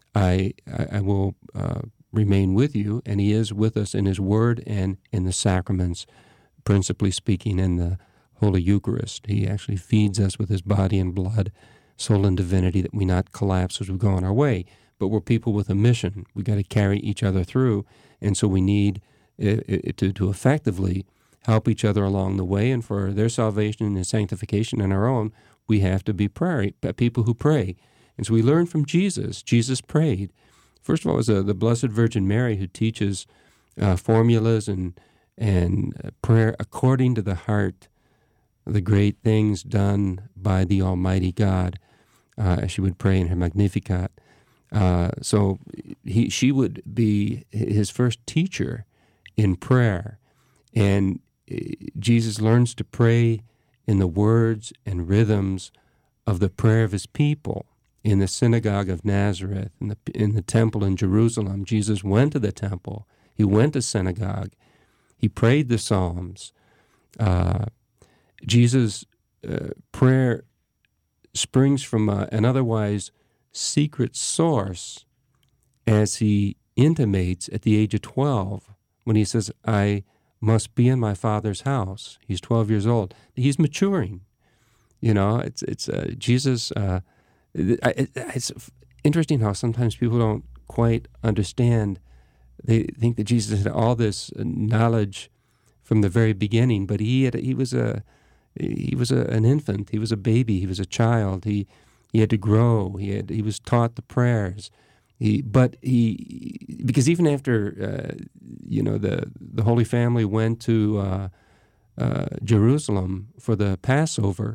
I I, I will uh, remain with you, and he is with us in his word and in the sacraments, principally speaking in the Holy Eucharist. He actually feeds us with his body and blood, soul and divinity, that we not collapse as we go on our way. But we're people with a mission. We've got to carry each other through, and so we need uh, to, to effectively help each other along the way, and for their salvation and sanctification and our own, we have to be pray, people who pray. And so we learn from Jesus. Jesus prayed. First of all, it was uh, the Blessed Virgin Mary who teaches uh, formulas and and uh, prayer according to the heart, the great things done by the Almighty God, uh, as she would pray in her Magnificat. Uh, so he, she would be his first teacher in prayer. And Jesus learns to pray in the words and rhythms of the prayer of his people. In the synagogue of Nazareth, in the in the temple in Jerusalem, Jesus went to the temple. He went to synagogue. He prayed the Psalms. Uh, Jesus' uh, prayer springs from a, an otherwise secret source, as he intimates at the age of twelve, when he says, I must be in my Father's house. He's twelve years old. He's maturing. You know, it's it's uh, Jesus. Uh, it, it's interesting how sometimes people don't quite understand. They think that Jesus had all this knowledge from the very beginning, but he had he was a he was a, an infant. He was a baby. He was a child. He he had to grow. He had he was taught the prayers. He, but he, because even after, uh, you know, the, the Holy Family went to uh, uh, Jerusalem for the Passover,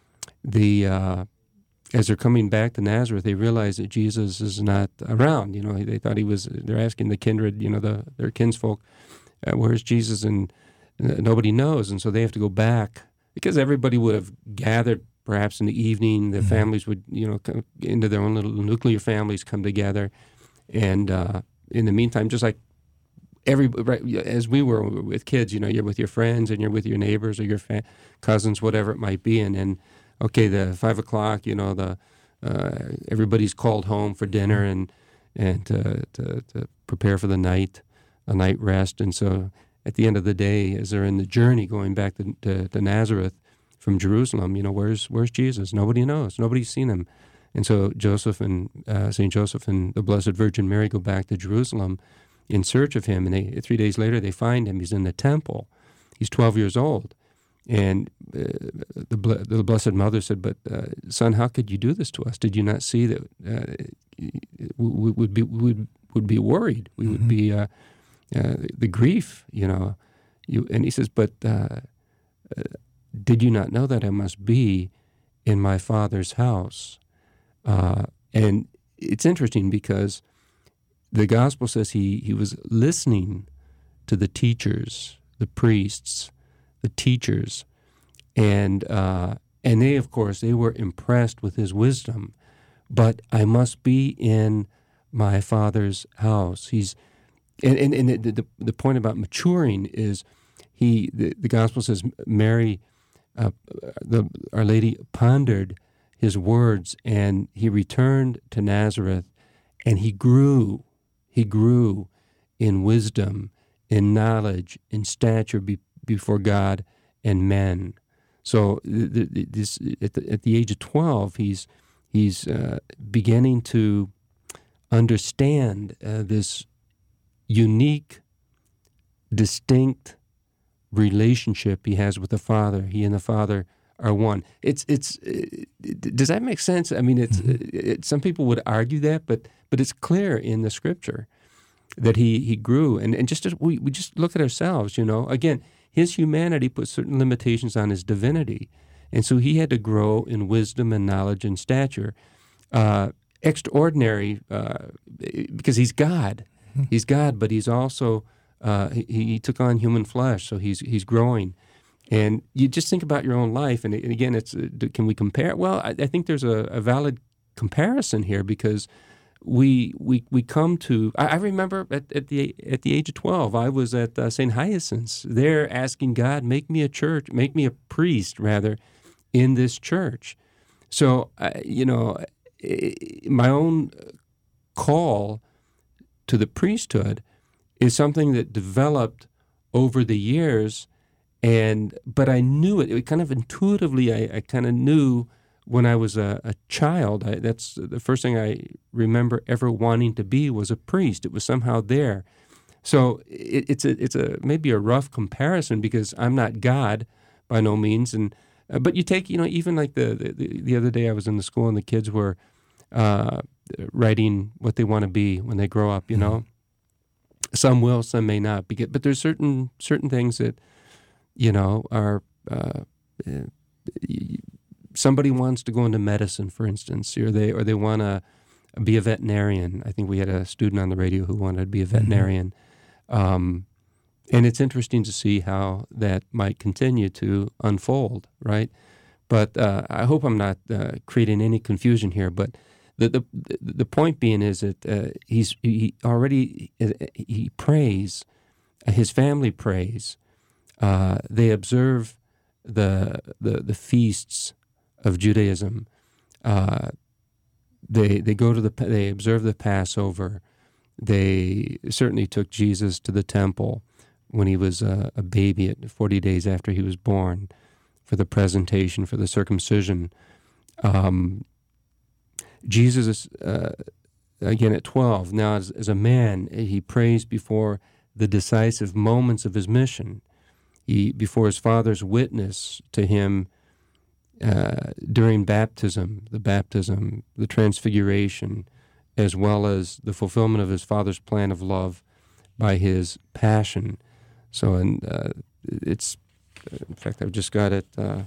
the uh, as they're coming back to Nazareth, they realize that Jesus is not around. You know, they thought he was. They're asking the kindred, you know, the their kinsfolk, uh, where's Jesus, and uh, nobody knows, and so they have to go back because everybody would have gathered. Perhaps in the evening, the mm-hmm. families would, you know, come into their own little nuclear families, come together, and uh, in the meantime, just like every right, as we were with kids, you know, you're with your friends and you're with your neighbors or your fa- cousins, whatever it might be, and then okay, the five o'clock, you know, the uh, everybody's called home for dinner and and to, to, to prepare for the night, a night rest, and so at the end of the day, as they're in the journey going back to, to, to Nazareth. From Jerusalem, you know, where's where's Jesus? Nobody knows. Nobody's seen him. And so Joseph and uh, Saint Joseph and the Blessed Virgin Mary go back to Jerusalem in search of him. And they, three days later, they find him. He's in the temple. He's twelve years old. And uh, the, the Blessed Mother said, but uh, son, how could you do this to us? Did you not see that uh, we would be we would, would be worried? We mm-hmm. would be uh, uh, the grief, you know. You And he says, but... Uh, uh, did you not know that I must be in my Father's house? Uh, and it's interesting because the Gospel says he, he was listening to the teachers, the priests, the teachers, and uh, and they, of course, they were impressed with his wisdom. But I must be in my Father's house. He's and and, and the, the the point about maturing is he the, the Gospel says Mary. Uh, the, Our Lady pondered his words, and he returned to Nazareth, and he grew. He grew in wisdom, in knowledge, in stature be, before God and men. So, the, the, this at the, at the age of twelve, he's he's uh, beginning to understand uh, this unique, distinct relationship he has with the Father. He and the Father are one. It's it's. It, does that make sense? I mean, it's mm-hmm. it, some people would argue that, but but it's clear in the Scripture that he he grew, and and just as we we just look at ourselves, you know. Again, his humanity put certain limitations on his divinity, and so he had to grow in wisdom and knowledge and stature. Uh, extraordinary uh, because he's God. Mm-hmm. He's God, but he's also. Uh, he, he took on human flesh, so he's he's growing. And you just think about your own life, and, and again, it's uh, can we compare? Well, I, I think there's a, a valid comparison here because we we we come to. I, I remember at, at the at the age of twelve, I was at uh, Saint Hyacinth's there asking God, make me a church, make me a priest rather, in this church. So uh, you know, my own call to the priesthood is something that developed over the years, and but I knew it. It kind of intuitively, I, I kind of knew when I was a, a child. I, that's the first thing I remember ever wanting to be was a priest. It was somehow there. So it, it's a it's a maybe a rough comparison because I'm not God by no means. And uh, but you take you know even like the, the the other day I was in the school and the kids were uh, writing what they want to be when they grow up. You know. Some will, some may not. But there's certain certain things that, you know, are uh, somebody wants to go into medicine, for instance, or they or they want to be a veterinarian. I think we had a student on the radio who wanted to be a veterinarian, mm-hmm. um, and it's interesting to see how that might continue to unfold, right? But uh, I hope I'm not uh, creating any confusion here, but. The, the the point being is that uh, he's he already he prays, his family prays, uh, they observe the the the feasts of Judaism. Uh, they they go to the they observe the Passover. They certainly took Jesus to the temple when he was a, a baby at forty days after he was born for the presentation, for the circumcision. Um, Jesus is, uh, again, at twelve, now as, as a man, he prays before the decisive moments of his mission. He, before his Father's witness to him uh, during baptism, the baptism, the transfiguration, as well as the fulfillment of his Father's plan of love by his passion. So, and uh, it's, in fact, I've just got it uh,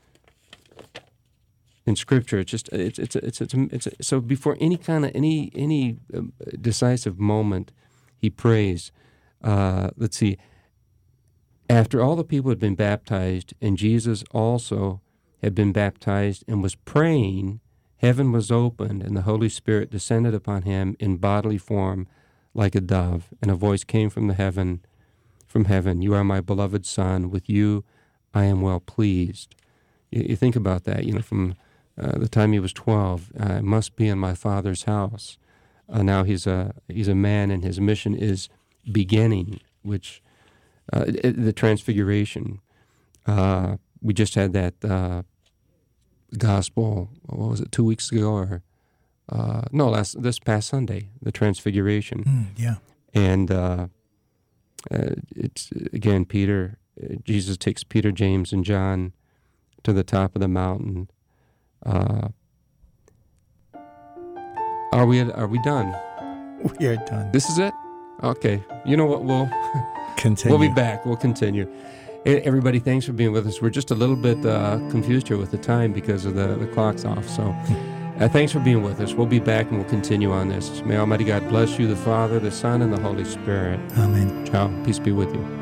in Scripture. It's just, it's, it's, it's, it's, it's, it's so before any kind of, any, any uh, decisive moment, he prays. Uh, let's see, after all the people had been baptized, and Jesus also had been baptized and was praying, heaven was opened, and the Holy Spirit descended upon him in bodily form like a dove, and a voice came from the heaven, from heaven, "You are my beloved Son, with you I am well pleased." You, you think about that, you know, from uh, the time he was twelve, uh, I must be in my Father's house. Uh, now he's a, he's a man, and his mission is beginning, which, uh, the transfiguration. Uh, we just had that uh, gospel, what was it, two weeks ago, or uh, no, last this past Sunday, the transfiguration. Mm, yeah. And uh, uh, it's, again, Peter, uh, Jesus takes Peter, James, and John to the top of the mountain. Uh, are we are we done? We are done. This is it? Okay. You know what? We'll Continue. we'll be back. We'll continue. Hey, everybody, thanks for being with us. We're just a little bit uh, confused here with the time because of the, the clock's off. So uh, thanks for being with us. We'll be back and we'll continue on this. May Almighty God bless you, the Father, the Son, and the Holy Spirit. Amen. Ciao. Peace be with you.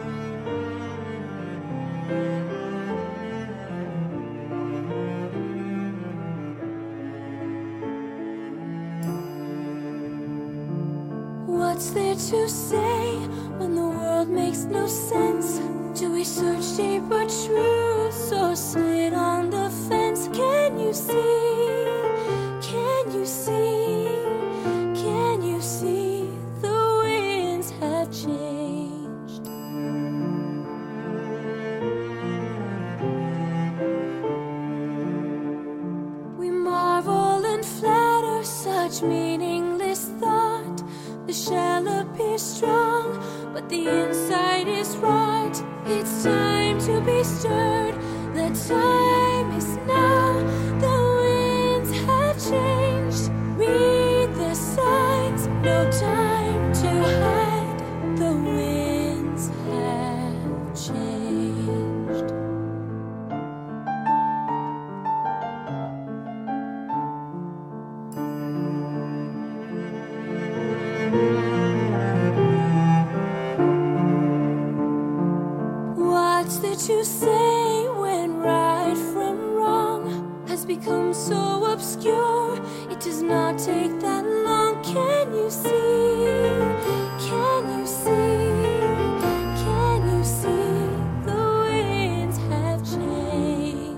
What's there to say when the world makes no sense? Do we search deeper truths or sit on the fence? Can you see? Can you see? Can you see the winds have changed? We marvel and flatter such meaningless thought. The shell appears strong, but the inside is rot. It's time to be stirred. The time is now. The winds have changed. Read the signs. No time to hide. The winds have changed. What's there to say when right from wrong has become so obscure? It does not take that long. Can you see? Can you see? Can you see the winds have changed?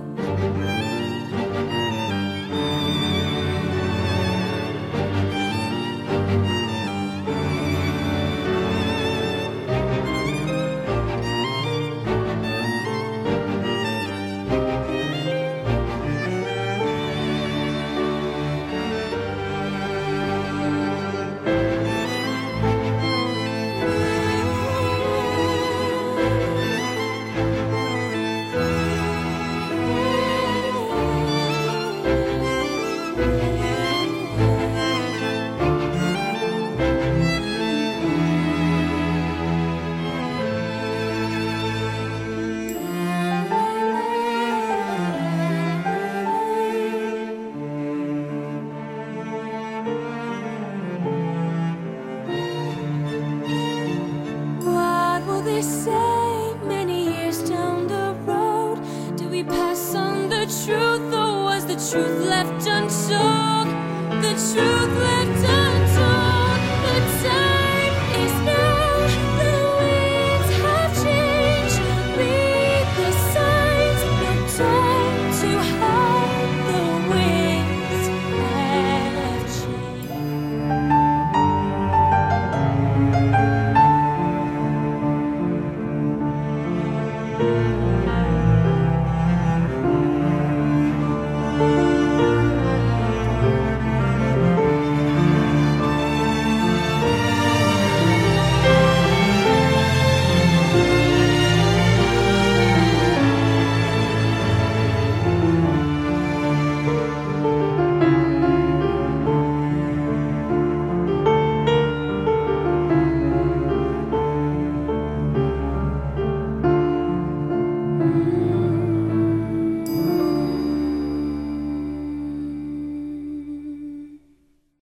What will they say many years down the road? Do we pass on the truth, or was the truth left untold? The truth left